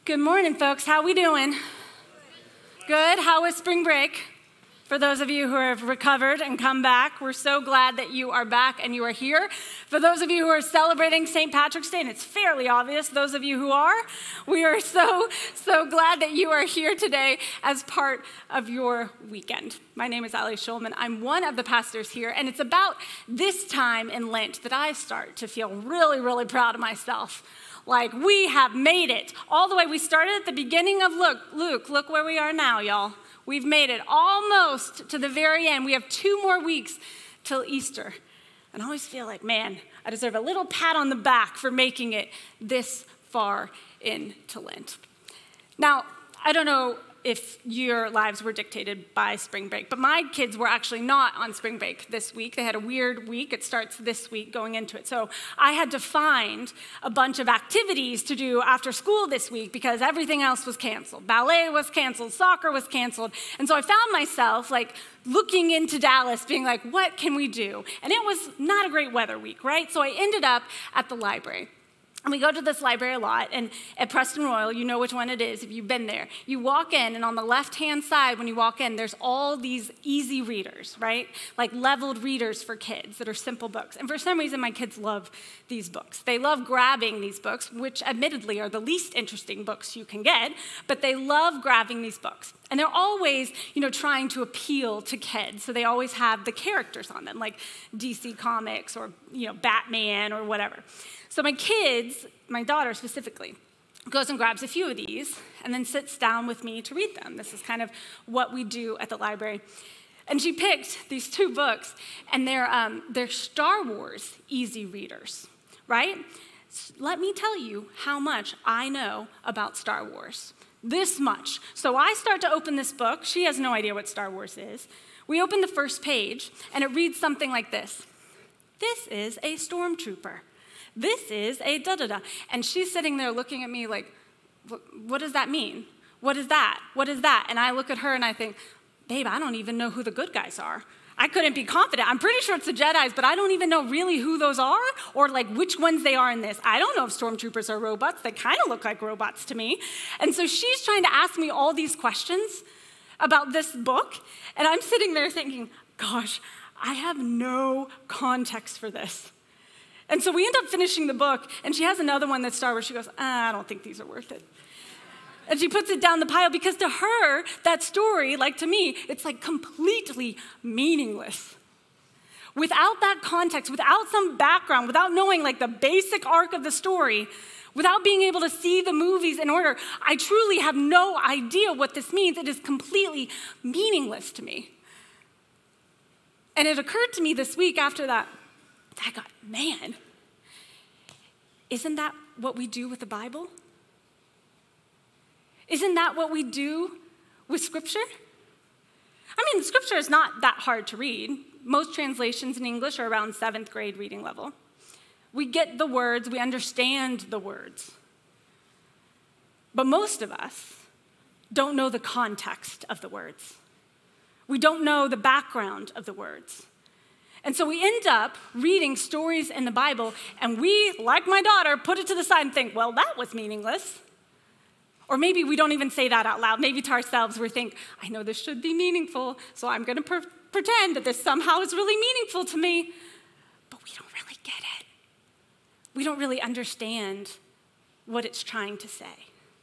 Good morning, folks. How we doing? Good. How was spring break? For those of you who have recovered and come back, we're so glad that you are back and you are here. For those of you who are celebrating St. Patrick's Day, and it's fairly obvious, those of you who are, we are so glad that you are here today as part of your weekend. My name is Ali Schulman. I'm one of the pastors here, and it's about this time in Lent that I start to feel really, really proud of myself. Like, we have made it all the way. We started at the beginning of Luke. Look where we are now, y'all. We've made it almost to the very end. We have 2 more weeks till Easter. And I always feel like, man, I deserve a little pat on the back for making it this far into Lent. Now, I don't know if your lives were dictated by spring break, but my kids were actually not on spring break this week. They had a weird week. It starts this week going into it. So I had to find a bunch of activities to do after school this week because everything else was canceled. Ballet was canceled, soccer was canceled. And so I found myself looking into Dallas being like, what can we do? And it was not a great weather week, right? So I ended up at the library. And we go to this library a lot, and at Preston Royal, you know which one it is if you've been there. You walk in, and on the left-hand side when you walk in, there's all these easy readers, right? Like leveled readers for kids that are simple books. And for some reason, my kids love these books. They love grabbing these books, which admittedly are the least interesting books you can get, but they love grabbing these books. And they're always, trying to appeal to kids. So they always have the characters on them, like DC Comics or, Batman or whatever. So my kids, my daughter specifically, goes and grabs a few of these and then sits down with me to read them. This is kind of what we do at the library. And she picked these 2 books, and they're Star Wars easy readers, right? Let me tell you how much I know about Star Wars. This much. So I start to open this book. She has no idea what Star Wars is. We open the first page, and it reads something like this. This is a stormtrooper. This is a da-da-da. And she's sitting there looking at me like, what does that mean? What is that? What is that? And I look at her and I think, babe, I don't even know who the good guys are. I couldn't be confident. I'm pretty sure it's the Jedis, but I don't even know really who those are or which ones they are in this. I don't know if stormtroopers are robots. They kind of look like robots to me. And so she's trying to ask me all these questions about this book. And I'm sitting there thinking, gosh, I have no context for this. And so we end up finishing the book, and she has another one that's Star Wars. She goes, I don't think these are worth it. And she puts it down the pile because to her, that story, like to me, it's completely meaningless. Without that context, without some background, without knowing the basic arc of the story, without being able to see the movies in order, I truly have no idea what this means. It is completely meaningless to me. And it occurred to me this week after that, I got, man, isn't that what we do with the Bible? Isn't that what we do with Scripture? I mean, Scripture is not that hard to read. Most translations in English are around 7th grade reading level. We get the words, we understand the words. But most of us don't know the context of the words. We don't know the background of the words. And so we end up reading stories in the Bible, and we, like my daughter, put it to the side and think, well, that was meaningless. Or maybe we don't even say that out loud. Maybe to ourselves we think, I know this should be meaningful, so I'm going to pretend that this somehow is really meaningful to me. But we don't really get it. We don't really understand what it's trying to say.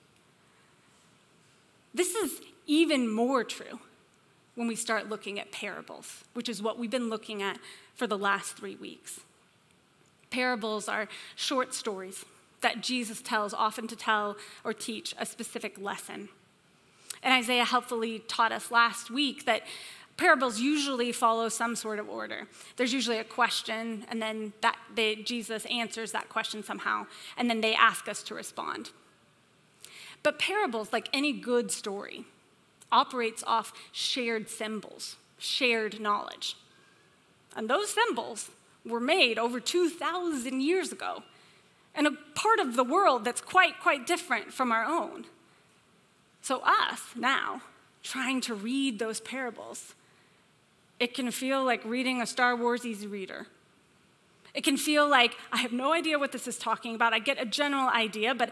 This is even more true when we start looking at parables, which is what we've been looking at for the last 3 weeks. Parables are short stories that Jesus tells, often to tell or teach a specific lesson. And Isaiah helpfully taught us last week that parables usually follow some sort of order. There's usually a question, and then Jesus answers that question somehow, and then they ask us to respond. But parables, like any good story, operates off shared symbols, shared knowledge. And those symbols were made over 2,000 years ago in a part of the world that's quite different from our own. So us now, trying to read those parables, it can feel like reading a Star Wars easy reader. It can feel like I have no idea what this is talking about. I get a general idea, but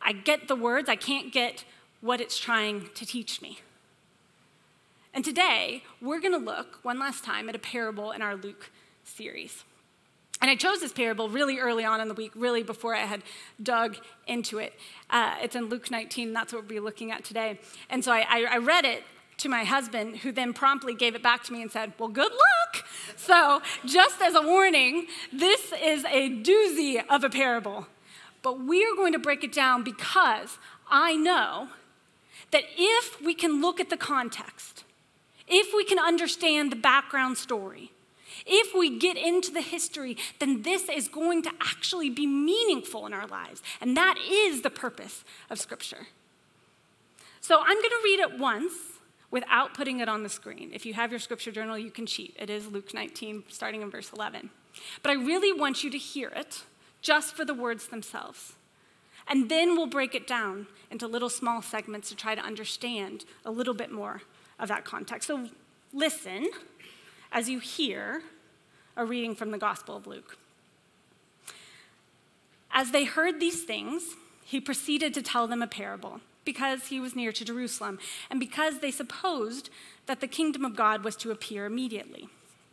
I get the words, I can't get what it's trying to teach me. And today, we're going to look one last time at a parable in our Luke series. And I chose this parable really early on in the week, really before I had dug into it. It's in Luke 19, and that's what we'll be looking at today. And so I read it to my husband, who then promptly gave it back to me and said, well, good luck. So just as a warning, this is a doozy of a parable. But we are going to break it down because I know that if we can look at the context, if we can understand the background story, if we get into the history, then this is going to actually be meaningful in our lives. And that is the purpose of Scripture. So I'm going to read it once without putting it on the screen. If you have your Scripture journal, you can cheat. It is Luke 19, starting in verse 11. But I really want you to hear it just for the words themselves. And then we'll break it down into little small segments to try to understand a little bit more of that context. So listen as you hear a reading from the Gospel of Luke. As they heard these things, he proceeded to tell them a parable, because he was near to Jerusalem, and because they supposed that the kingdom of God was to appear immediately.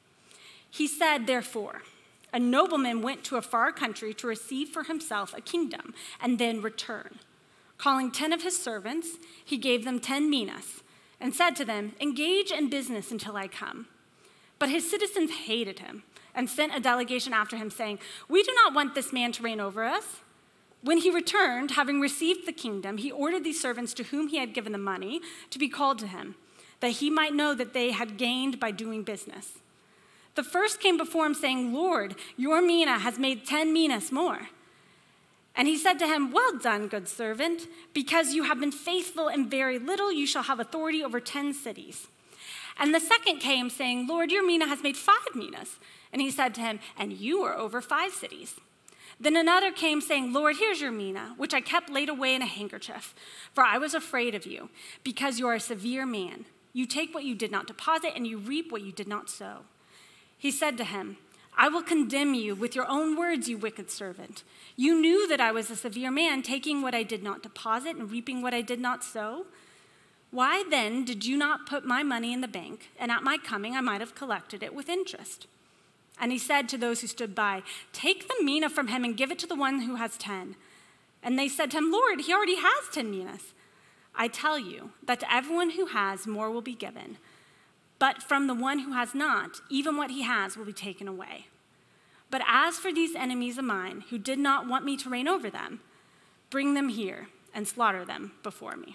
He said, therefore, a nobleman went to a far country to receive for himself a kingdom and then return. Calling 10 of his servants, he gave them 10 minas and said to them, engage in business until I come. But his citizens hated him and sent a delegation after him, saying, we do not want this man to reign over us. When he returned, having received the kingdom, he ordered these servants to whom he had given the money to be called to him, that he might know that they had gained by doing business. The first came before him, saying, Lord, your mina has made 10 minas more. And he said to him, well done, good servant, because you have been faithful in very little, you shall have authority over 10 cities. And the second came, saying, Lord, your mina has made 5 minas. And he said to him, and you are over 5 cities. Then another came, saying, Lord, here's your mina, which I kept laid away in a handkerchief, for I was afraid of you, because you are a severe man. You take what you did not deposit, and you reap what you did not sow. He said to him, I will condemn you with your own words, you wicked servant. You knew that I was a severe man, taking what I did not deposit and reaping what I did not sow. Why then did you not put my money in the bank, and at my coming I might have collected it with interest? And he said to those who stood by, take the mina from him and give it to the one who has 10. And they said to him, Lord, he already has 10 minas. I tell you that to everyone who has, more will be given. But from the one who has not, even what he has will be taken away. But as for these enemies of mine, who did not want me to reign over them, bring them here and slaughter them before me.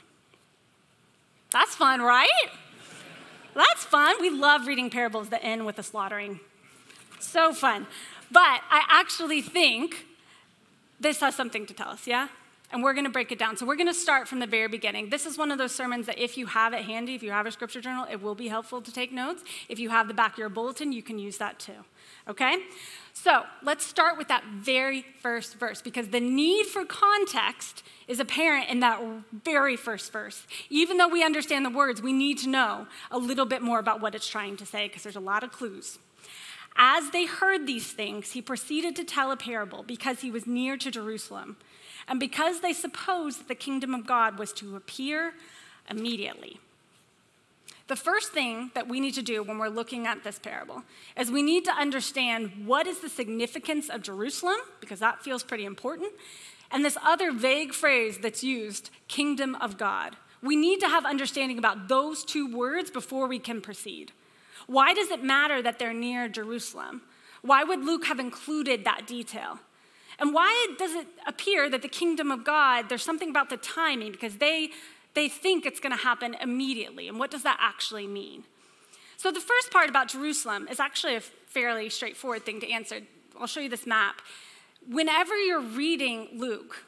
That's fun, right? That's fun. We love reading parables that end with a slaughtering. So fun. But I actually think this has something to tell us, yeah? And we're going to break it down. So we're going to start from the very beginning. This is one of those sermons that if you have it handy, if you have a Scripture journal, it will be helpful to take notes. If you have the back of your bulletin, you can use that too, okay? So let's start with that very first verse, because the need for context is apparent in that very first verse. Even though we understand the words, we need to know a little bit more about what it's trying to say, because there's a lot of clues. As they heard these things, he proceeded to tell a parable, because he was near to Jerusalem, and because they supposed that the kingdom of God was to appear immediately. The first thing that we need to do when we're looking at this parable is we need to understand what is the significance of Jerusalem, because that feels pretty important, and this other vague phrase that's used, kingdom of God. We need to have understanding about those two words before we can proceed. Why does it matter that they're near Jerusalem? Why would Luke have included that detail? And why does it appear that the kingdom of God, there's something about the timing, because they think it's going to happen immediately. And what does that actually mean? So the first part about Jerusalem is actually a fairly straightforward thing to answer. I'll show you this map. Whenever you're reading Luke,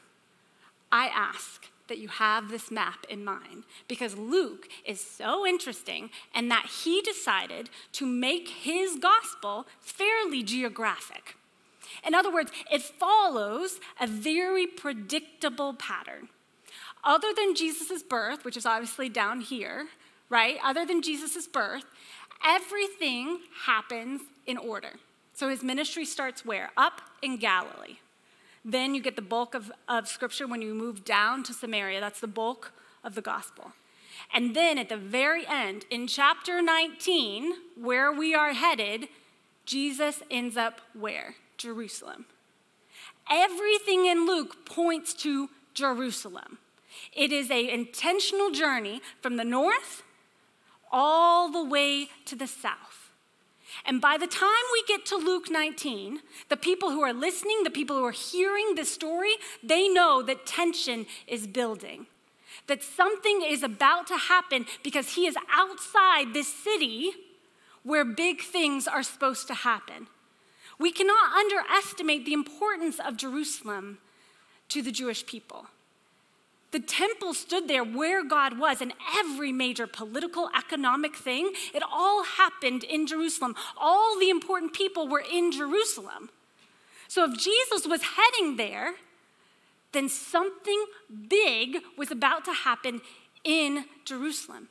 I ask that you have this map in mind, because Luke is so interesting in that he decided to make his gospel fairly geographic. In other words, it follows a very predictable pattern. Other than Jesus' birth, which is obviously down here, right? Other than Jesus' birth, everything happens in order. So his ministry starts where? Up in Galilee. Then you get the bulk of Scripture when you move down to Samaria. That's the bulk of the gospel. And then at the very end, in chapter 19, where we are headed, Jesus ends up where? Jerusalem. Everything in Luke points to Jerusalem. It is an intentional journey from the north all the way to the south. And by the time we get to Luke 19, the people who are listening, the people who are hearing this story, they know that tension is building, that something is about to happen because he is outside this city where big things are supposed to happen. We cannot underestimate the importance of Jerusalem to the Jewish people. The temple stood there where God was, and every major political, economic thing, it all happened in Jerusalem. All the important people were in Jerusalem. So if Jesus was heading there, then something big was about to happen in Jerusalem.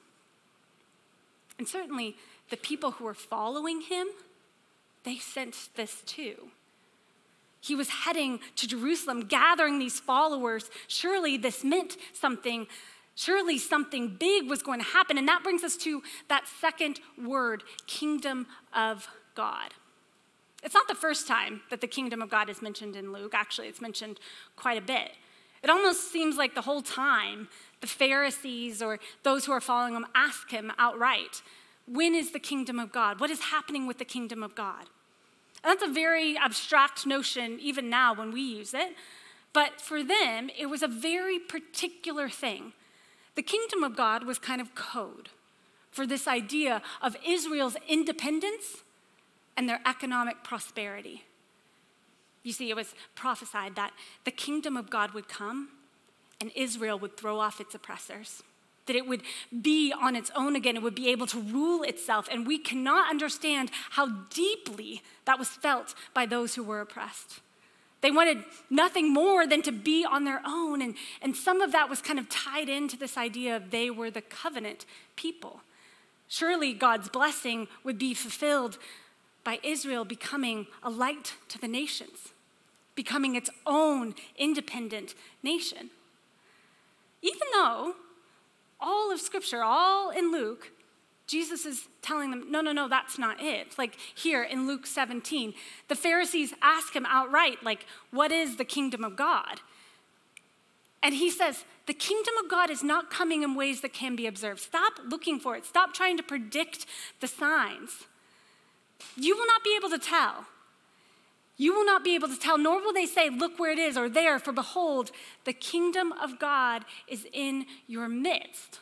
And certainly the people who were following him, they sensed this too. He was heading to Jerusalem, gathering these followers. Surely this meant something. Surely something big was going to happen. And that brings us to that second word, kingdom of God. It's not the first time that the kingdom of God is mentioned in Luke. Actually, it's mentioned quite a bit. It almost seems like the whole time the Pharisees or those who are following him ask him outright, when is the kingdom of God? What is happening with the kingdom of God? And that's a very abstract notion even now when we use it. But for them, it was a very particular thing. The kingdom of God was kind of code for this idea of Israel's independence and their economic prosperity. You see, it was prophesied that the kingdom of God would come and Israel would throw off its oppressors, that it would be on its own again, it would be able to rule itself. And we cannot understand how deeply that was felt by those who were oppressed. They wanted nothing more than to be on their own. And some of that was kind of tied into this idea of they were the covenant people. Surely God's blessing would be fulfilled by Israel becoming a light to the nations, becoming its own independent nation. Even though all of Scripture, all in Luke, Jesus is telling them, no, that's not it. Like here in Luke 17, the Pharisees ask him outright, like, what is the kingdom of God? And he says, the kingdom of God is not coming in ways that can be observed. Stop looking for it. Stop trying to predict the signs. You will not be able to tell. You will not be able to tell, nor will they say, look where it is, or there, for behold, the kingdom of God is in your midst.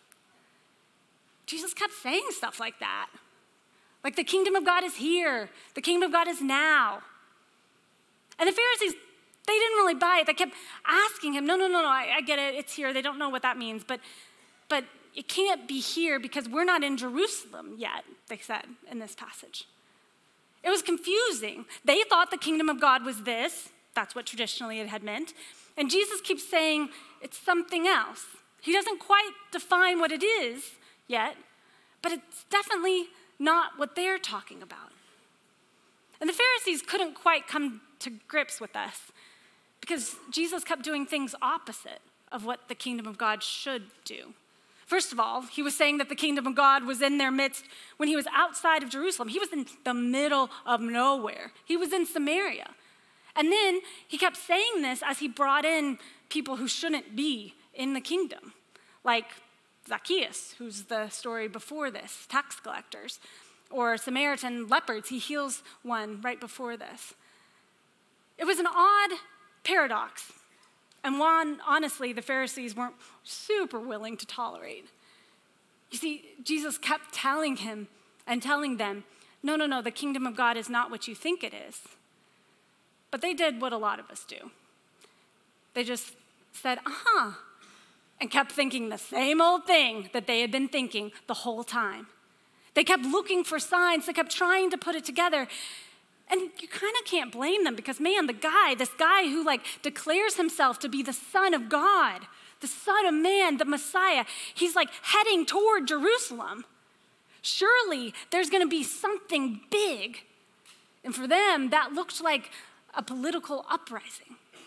Jesus kept saying stuff like that. Like the kingdom of God is here. The kingdom of God is now. And the Pharisees, they didn't really buy it. They kept asking him, no, I get it. It's here. They don't know what that means. But it can't be here because we're not in Jerusalem yet, they said in this passage. It was confusing. They thought the kingdom of God was this. That's what traditionally it had meant. And Jesus keeps saying it's something else. He doesn't quite define what it is yet, but it's definitely not what they're talking about. And the Pharisees couldn't quite come to grips with this because Jesus kept doing things opposite of what the kingdom of God should do. First of all, he was saying that the kingdom of God was in their midst when he was outside of Jerusalem. He was in the middle of nowhere. He was in Samaria. And then he kept saying this as he brought in people who shouldn't be in the kingdom, like Zacchaeus, who's the story before this, tax collectors, or Samaritan lepers. He heals one right before this. It was an odd paradox. And one, honestly, the Pharisees weren't super willing to tolerate. You see, Jesus kept telling him and telling them, no, the kingdom of God is not what you think it is. But they did what a lot of us do. They just said, and kept thinking the same old thing that they had been thinking the whole time. They kept looking for signs. They kept trying to put it together. And you kind of can't blame them because, man, this guy who declares himself to be the Son of God, the Son of Man, the Messiah, he's heading toward Jerusalem. Surely there's going to be something big. And for them, that looked like a political uprising.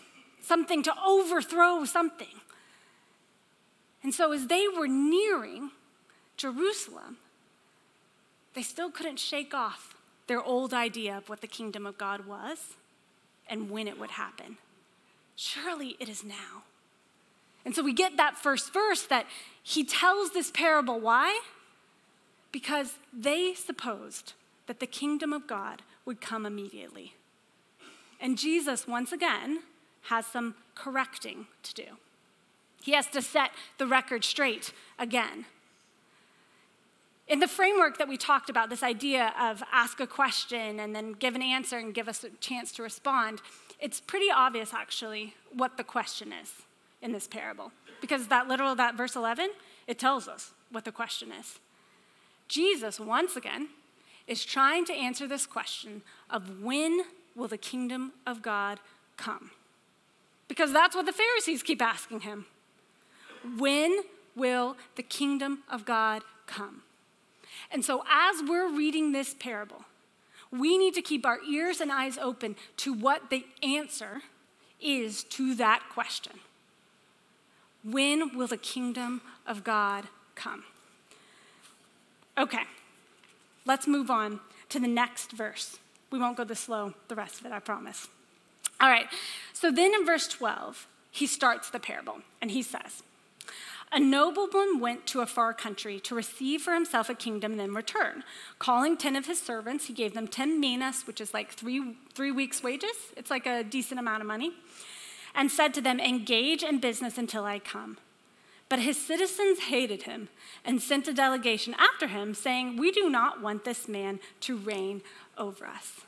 something to overthrow something. And so as they were nearing Jerusalem, they still couldn't shake off their old idea of what the kingdom of God was and when it would happen. Surely it is now. And so we get that first verse that he tells this parable. Why? Because they supposed that the kingdom of God would come immediately. And Jesus, once again, has some correcting to do. He has to set the record straight again. In the framework that we talked about, this idea of ask a question and then give an answer and give us a chance to respond, it's pretty obvious, actually, what the question is in this parable. Because that verse 11, it tells us what the question is. Jesus, once again, is trying to answer this question of when will the kingdom of God come? Because that's what the Pharisees keep asking him. When will the kingdom of God come? And so as we're reading this parable, we need to keep our ears and eyes open to what the answer is to that question. When will the kingdom of God come? Okay, let's move on to the next verse. We won't go this slow, the rest of it, I promise. All right, so then in verse 12, he starts the parable, and he says, a nobleman went to a far country to receive for himself a kingdom and then return. Calling 10 of his servants, he gave them 10 minas, which is like three weeks' wages. It's like a decent amount of money. And said to them, engage in business until I come. But his citizens hated him and sent a delegation after him, saying, we do not want this man to reign over us.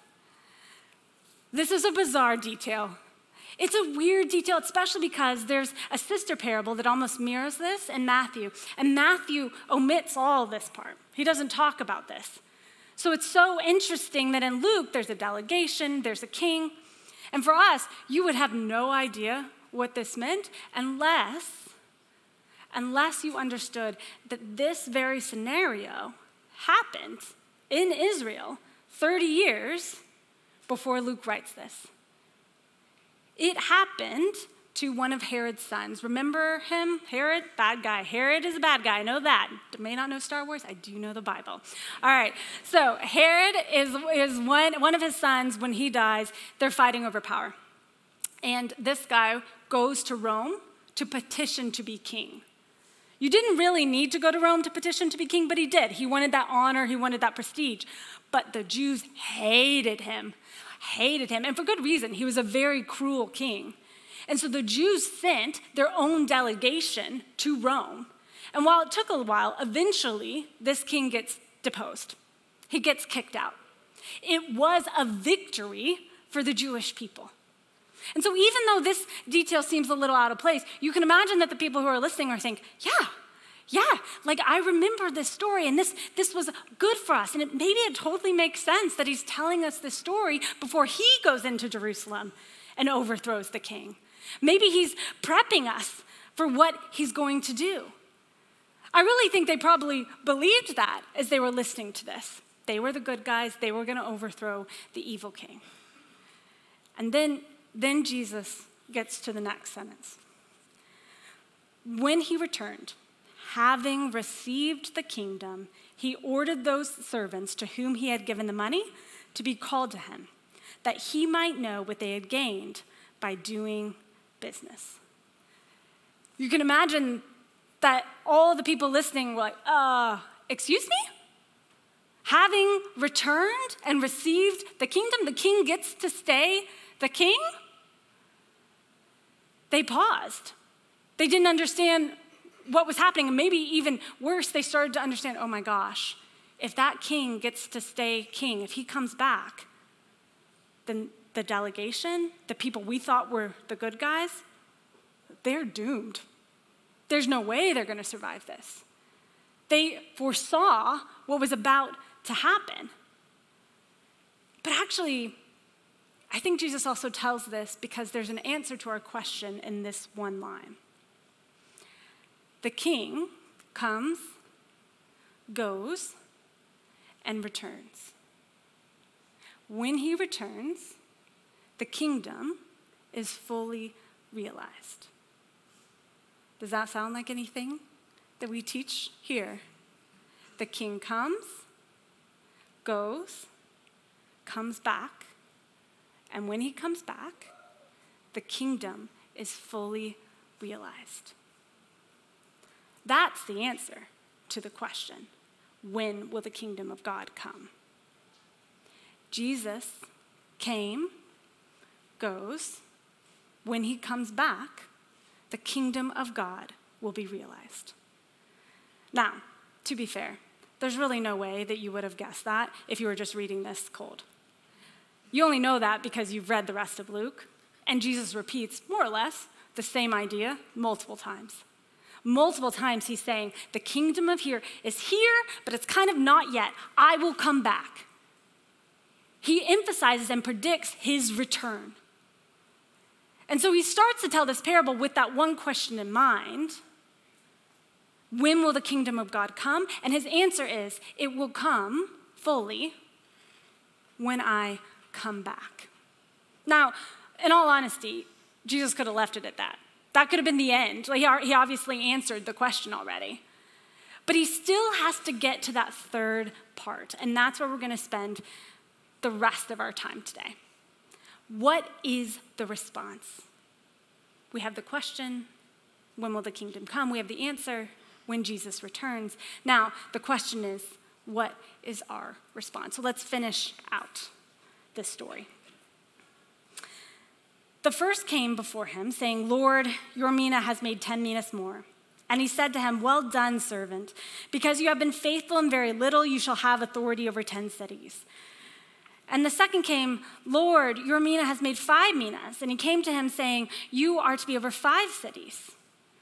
This is a bizarre detail. It's a weird detail, especially because there's a sister parable that almost mirrors this in Matthew. And Matthew omits all this part. He doesn't talk about this. So it's so interesting that in Luke, there's a delegation, there's a king. And for us, you would have no idea what this meant unless you understood that this very scenario happened in Israel 30 years before Luke writes this. It happened to one of Herod's sons. Remember him? Herod, bad guy. Herod is a bad guy. I know that. May not know Star Wars. I do know the Bible. All right. So Herod is one of his sons. When he dies, they're fighting over power. And this guy goes to Rome to petition to be king. You didn't really need to go to Rome to petition to be king, but he did. He wanted that honor. He wanted that prestige. But the Jews hated him, and for good reason. He was a very cruel king. And so the Jews sent their own delegation to Rome. And while it took a while, eventually this king gets deposed. He gets kicked out. It was a victory for the Jewish people. And so even though this detail seems a little out of place, you can imagine that the people who are listening are thinking, yeah, like I remember this story and this was good for us. And maybe it totally makes sense that he's telling us this story before he goes into Jerusalem and overthrows the king. Maybe he's prepping us for what he's going to do. I really think they probably believed that as they were listening to this. They were the good guys. They were going to overthrow the evil king. And then Jesus gets to the next sentence. When he returned, having received the kingdom, he ordered those servants to whom he had given the money to be called to him, that he might know what they had gained by doing business. You can imagine that all the people listening were like, excuse me? Having returned and received the kingdom, the king gets to stay the king? They paused. They didn't understand what was happening. And maybe even worse, they started to understand, oh my gosh, if that king gets to stay king, if he comes back, then the delegation, the people we thought were the good guys, they're doomed. There's no way they're going to survive this. They foresaw what was about to happen. But actually, I think Jesus also tells this because there's an answer to our question in this one line. The king comes, goes, and returns. When he returns, the kingdom is fully realized. Does that sound like anything that we teach here? The king comes, goes, comes back, and when he comes back, the kingdom is fully realized. That's the answer to the question, when will the kingdom of God come? Jesus came, goes. When he comes back, the kingdom of God will be realized. Now, to be fair, there's really no way that you would have guessed that if you were just reading this cold. You only know that because you've read the rest of Luke, and Jesus repeats, more or less, the same idea multiple times. Multiple times he's saying, the kingdom of here is here, but it's kind of not yet. I will come back. He emphasizes and predicts his return. And so he starts to tell this parable with that one question in mind. When will the kingdom of God come? And his answer is, it will come fully when I come back. Now, in all honesty, Jesus could have left it at that. That could have been the end. Like, he obviously answered the question already. But he still has to get to that third part, and that's where we're going to spend the rest of our time today. What is the response? We have the question, when will the kingdom come? We have the answer, when Jesus returns. Now, the question is, what is our response? So let's finish out this story. The first came before him, saying, Lord, your mina has made 10 minas more. And he said to him, well done, servant. Because you have been faithful in very little, you shall have authority over 10 cities. And the second came, Lord, your mina has made 5 minas. And he came to him saying, you are to be over 5 cities.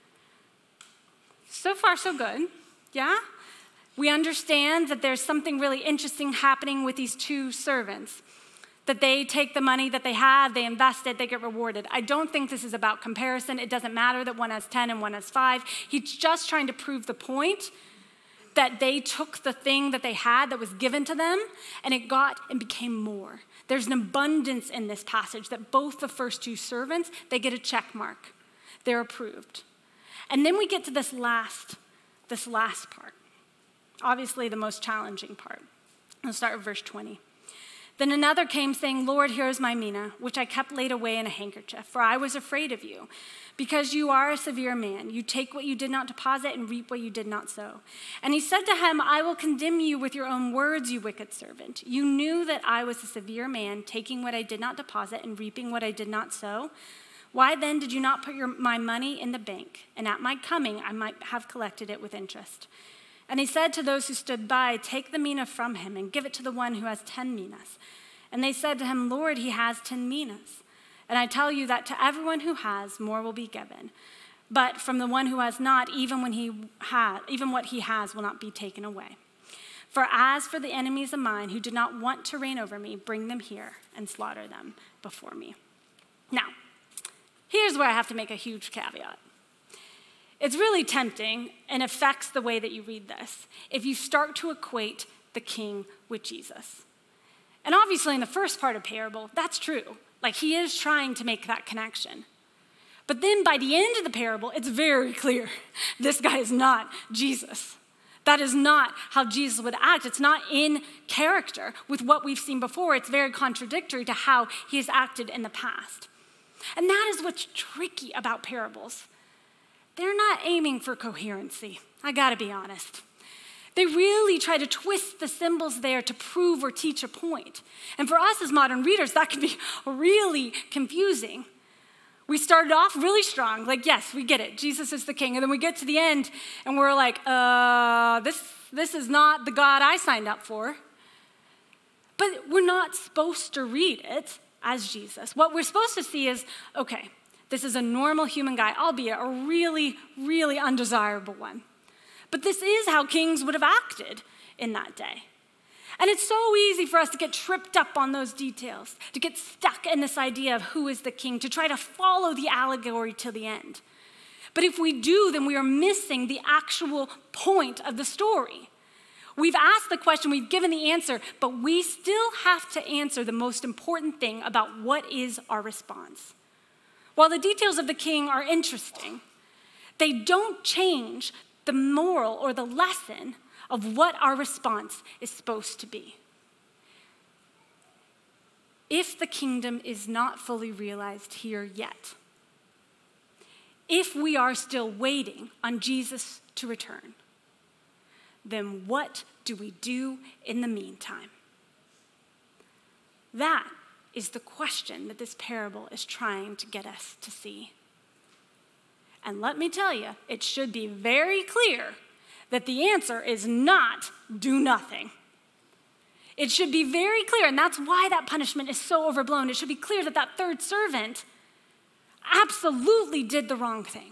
So far, so good, yeah? We understand that there's something really interesting happening with these two servants, that they take the money that they have, they invest it, they get rewarded. I don't think this is about comparison. It doesn't matter that one has 10 and one has 5. He's just trying to prove the point that they took the thing that they had that was given to them, and it got and became more. There's an abundance in this passage that both the first two servants, they get a check mark. They're approved. And then we get to this last part. Obviously the most challenging part. I'll start with verse 20. Then another came saying, Lord, here is my mina, which I kept laid away in a handkerchief, for I was afraid of you, because you are a severe man. You take what you did not deposit and reap what you did not sow. And he said to him, I will condemn you with your own words, you wicked servant. You knew that I was a severe man, taking what I did not deposit and reaping what I did not sow. Why then did you not put my money in the bank? And at my coming, I might have collected it with interest. And he said to those who stood by, take the mina from him and give it to the one who has 10 minas. And they said to him, Lord, he has 10 minas. And I tell you that to everyone who has, more will be given. But from the one who has not, even what he has will not be taken away. For as for the enemies of mine who did not want to reign over me, bring them here and slaughter them before me. Now, here's where I have to make a huge caveat. It's really tempting and affects the way that you read this if you start to equate the king with Jesus. And obviously in the first part of parable, that's true. Like he is trying to make that connection. But then by the end of the parable, it's very clear this guy is not Jesus. That is not how Jesus would act. It's not in character with what we've seen before. It's very contradictory to how he has acted in the past. And that is what's tricky about parables. They're not aiming for coherency. I gotta be honest. They really try to twist the symbols there to prove or teach a point. And for us as modern readers, that can be really confusing. We started off really strong, like, yes, we get it. Jesus is the king. And then we get to the end and we're like, this is not the God I signed up for. But we're not supposed to read it as Jesus. What we're supposed to see is, okay, this is a normal human guy, albeit a really, really undesirable one. But this is how kings would have acted in that day. And it's so easy for us to get tripped up on those details, to get stuck in this idea of who is the king, to try to follow the allegory to the end. But if we do, then we are missing the actual point of the story. We've asked the question, we've given the answer, but we still have to answer the most important thing about what is our response. While the details of the king are interesting, they don't change the moral or the lesson of what our response is supposed to be. If the kingdom is not fully realized here yet, if we are still waiting on Jesus to return, then what do we do in the meantime? That is the question that this parable is trying to get us to see. And let me tell you, it should be very clear that the answer is not do nothing. It should be very clear, and that's why that punishment is so overblown. It should be clear that that third servant absolutely did the wrong thing.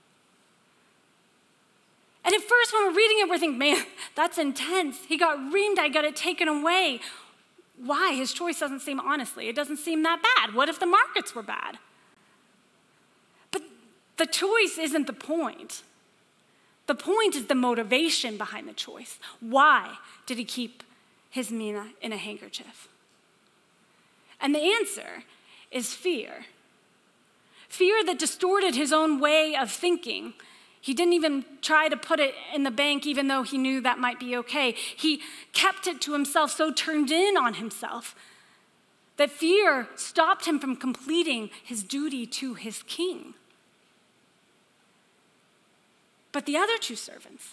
And at first when we're reading it, we're thinking, man, that's intense. He got reamed, I got it taken away. Why? His choice doesn't seem, honestly, it doesn't seem that bad. What if the markets were bad? But the choice isn't the point. The point is the motivation behind the choice. Why did he keep his mina in a handkerchief? And the answer is fear. Fear that distorted his own way of thinking. He didn't even try to put it in the bank even though he knew that might be okay. He kept it to himself, so turned in on himself that fear stopped him from completing his duty to his king. But the other two servants,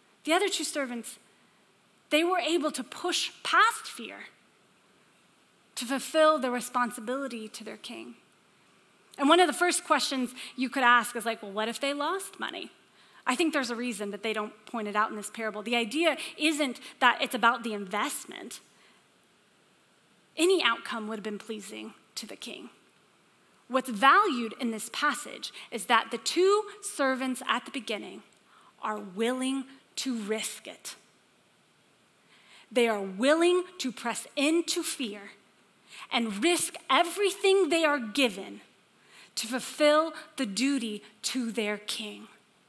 they were able to push past fear to fulfill their responsibility to their king. And one of the first questions you could ask is like, well, what if they lost money? I think there's a reason that they don't point it out in this parable. The idea isn't that it's about the investment. Any outcome would have been pleasing to the king. What's valued in this passage is that the two servants at the beginning are willing to risk it. They are willing to press into fear and risk everything they are given to fulfill the duty to their king.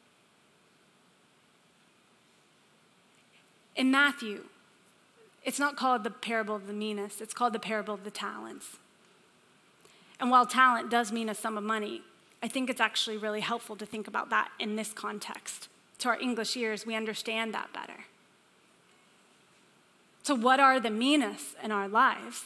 In Matthew, it's not called the parable of the minas, it's called the parable of the talents. And while talent does mean a sum of money, I think it's actually really helpful to think about that in this context. To our English ears, we understand that better. So what are the minas in our lives?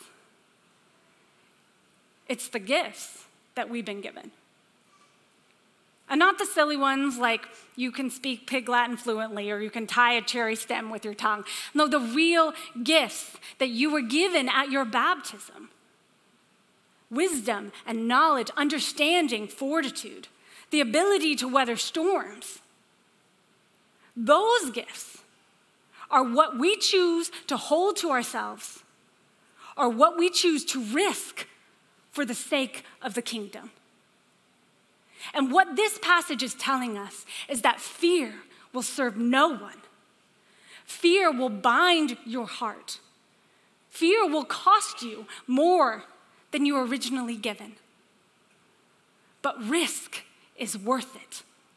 It's the gifts that we've been given. And not the silly ones like you can speak Pig Latin fluently or you can tie a cherry stem with your tongue. No, the real gifts that you were given at your baptism. Wisdom and knowledge, understanding, fortitude, the ability to weather storms. Those gifts are what we choose to hold to ourselves or what we choose to risk for the sake of the kingdom. And what this passage is telling us is that fear will serve no one. Fear will bind your heart. Fear will cost you more than you were originally given. But risk is worth it.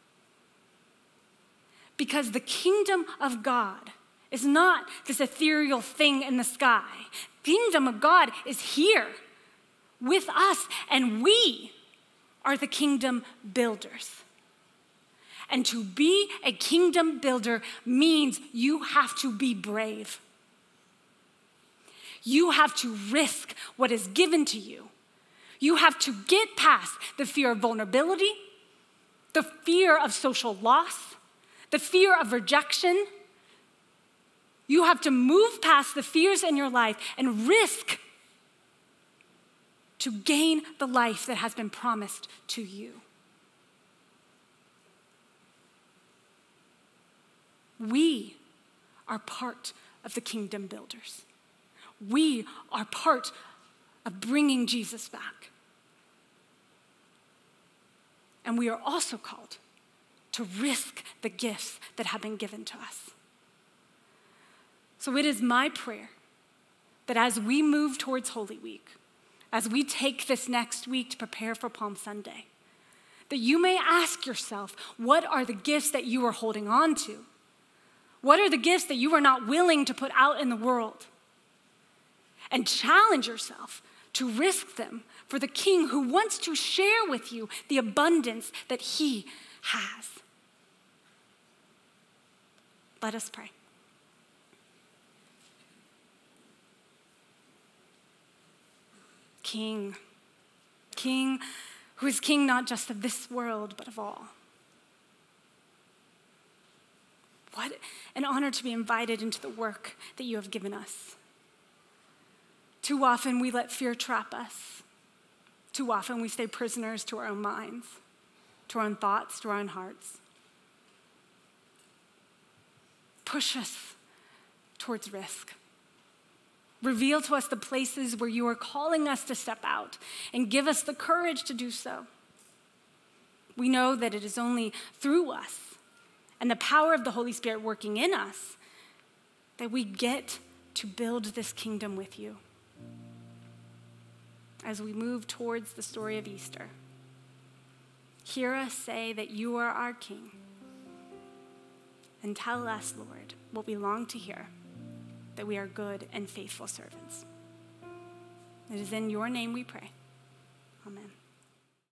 Because the kingdom of God is not this ethereal thing in the sky. The kingdom of God is here with us, and we are the kingdom builders. And to be a kingdom builder means you have to be brave. You have to risk what is given to you. You have to get past the fear of vulnerability, the fear of social loss, the fear of rejection. You have to move past the fears in your life and risk to gain the life that has been promised to you. We are part of the kingdom builders. We are part of bringing Jesus back. And we are also called to risk the gifts that have been given to us. So it is my prayer that as we move towards Holy Week, as we take this next week to prepare for Palm Sunday, that you may ask yourself, what are the gifts that you are holding on to? What are the gifts that you are not willing to put out in the world? And challenge yourself to risk them for the King who wants to share with you the abundance that he has. Let us pray. King who is king not just of this world, but of all. What an honor to be invited into the work that you have given us. Too often we let fear trap us. Too often we stay prisoners to our own minds, to our own thoughts, to our own hearts. Push us towards risk. Reveal to us the places where you are calling us to step out and give us the courage to do so. We know that it is only through us and the power of the Holy Spirit working in us that we get to build this kingdom with you. As we move towards the story of Easter, hear us say that you are our King. And tell us, Lord, what we long to hear, that we are good and faithful servants. It is in your name we pray. Amen.